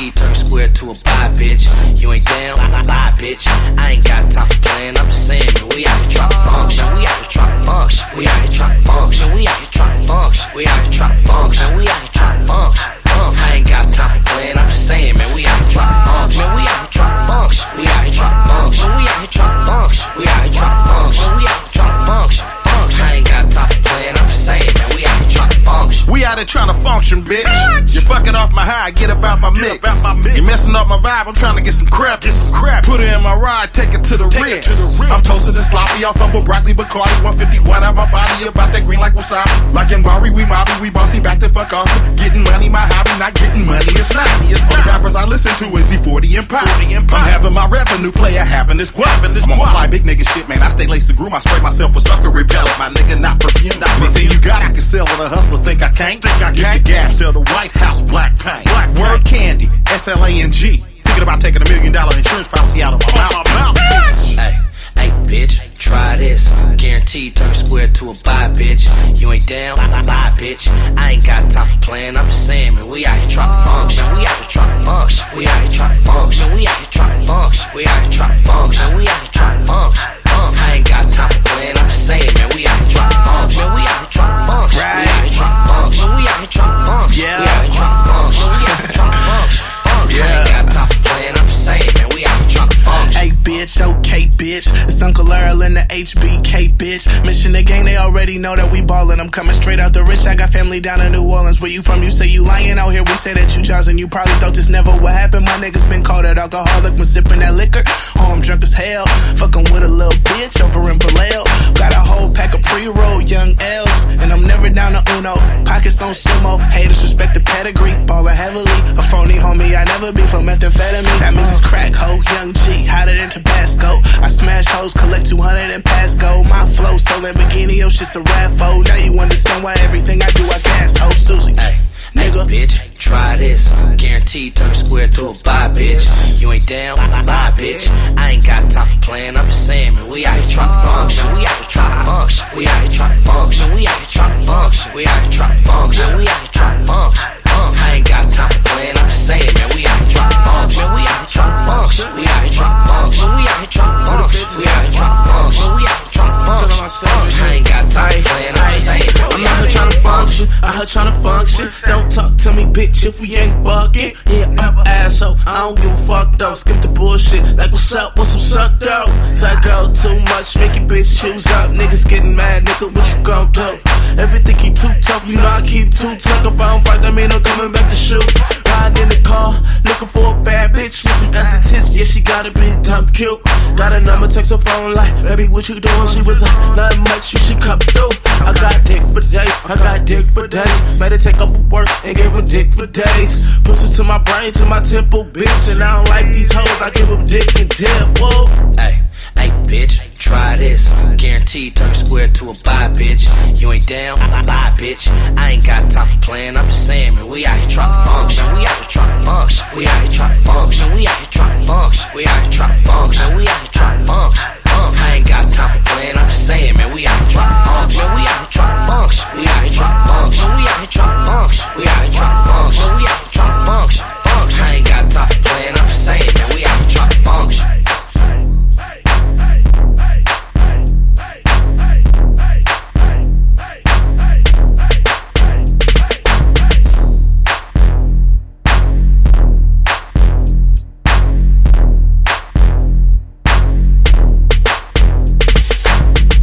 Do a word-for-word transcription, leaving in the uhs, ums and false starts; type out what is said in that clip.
Guaranteed turn square to a bye, bitch. You ain't down, bye, bye, bitch. I ain't got time for playing, I'm just saying, man, we out here trying to function. We out here trying to function. We out here trying to function. We out here trying to function. We out here trying to function. We out here trying to function. I ain't got time for playing, I'm just saying, man, we out here trying to function. We out here trying to function. We out here trying to function. We out here trying to function. We out here trying to function. We out here trying to function. I ain't got time for playing, I'm just saying, man, we out here trying to function. We out here trying to function, bitch. bitch. You fucking off my high, get about my mix. About my mix. You messing up my vibe, I'm trying to get some crap. Get some crap. Put it in my ride, take it to the rim. I'm toasted and sloppy, off fumble broccoli, Bacardi, one fifty-one out my body, about that green like wasabi. Like in Bari, we mobby, we bossy, back the fuck off. Getting money, my hobby, not getting money, it's not. It's not. The rappers I listen to is E forty and Pop. I'm having my revenue player, having this guap. I'm on fly big nigga shit, man. I stay laced and groom, I spray myself for sucker repellent. My nigga not perfume, not anything you got I can sell with a hustler, think I can't? Think I can't? The Gap, sell the White House, black paint. Black word candy, S L A N G. Thinking about taking a million dollar insurance policy out of my mouth. Hey, hey, bitch, try this. Guaranteed turn square to a bye, bitch. You ain't down, bye, bye, bitch. I ain't got time for playing, I'm just saying, man, we out here trying to function. We out here trying to function. We out here trying to function. We out here trying to function. We out here trying to function. We out here trying to function. I ain't got time for playing, I'm just saying, man, we out here trying to function. We out here trying to function. We out here trying to function. We out here trying to function. Yeah. We out here trying to function. We out here trying to function. Yeah. I ain't got time for playing, I'm just saying, man, we out here trying to function. Hey, bitch, okay, bitch. It's Uncle Earl and the H B K, bitch. Mission the gang, they already know that we ballin'. I'm coming straight out the rich. I got family down in New Orleans. Where you from? You say you lying out here. We say that you Johnson. You probably thought this never would happen. My niggas been called an alcoholic when sipping that liquor. Oh, I'm drunk as hell. Fucking with a little bitch over in Vallejo. Got a whole pack of pre-roll young L's. And I'm never down to Uno. Pockets on sumo. Haters respect the pedigree. Ballin' heavily. A phony homie. I never be from methamphetamine. That means it's crack hoe. Young G. Hotter than Tabasco. I smash hoes. Collect two hundred and pass go. My flow so Lamborghini. Yo, shit's a rap foe. Now you understand why everything I do I gas. Ho, Susie. Hey. Nigga, hey, bitch, try this. Guaranteed turn square to a bye, bitch. You ain't down, bye, bye, bitch. I ain't got time for playing, I'm just saying, man, we out here trying to function. We out here trying to function. We out here trying to function. We out here trying to function. We out here trying to function. We out here trying to function. I ain't got time for playing, I'm just saying, man, we out here trying to function. We out here trying to function. We out here trying to function. We out here trying to function. We out here trying to function. We out here trying to function. I ain't got time for playing, I'm just saying, man, I'm out here trying to function. Out here trying to function. Don't talk to me, bitch, if we ain't bucking. Yeah, I'm an asshole. I don't give a fuck though. Skip the bullshit. Like, what's up? What's some suck though? Psycho too much, make your bitch choose up. Niggas getting mad, nigga, what you gon' do? Everything keep too tough, you know I keep too tough. If I don't fight, that mean I'm coming back to shoot. Riding in the car, looking for a bad bitch with some ass and tits. Yeah, she got a big dumb cute. Got a number, text her phone like, baby, what you doing? She was like, nothing much, you should come through. I got dick for days, I got dick for days. Made her take off for work and gave her dick for days. Pushes to my brain, to my temple, bitch. And I don't like these hoes, I give them dick and dip, whoa. Hey, hey, bitch, try this. Guaranteed turn square to a bye, bitch. You ain't down, bye, bye, bitch. I ain't got time for playing, I'm just saying, man, we out here trying to function. We out here trying to function. We out here trying to function. We out here trying to function.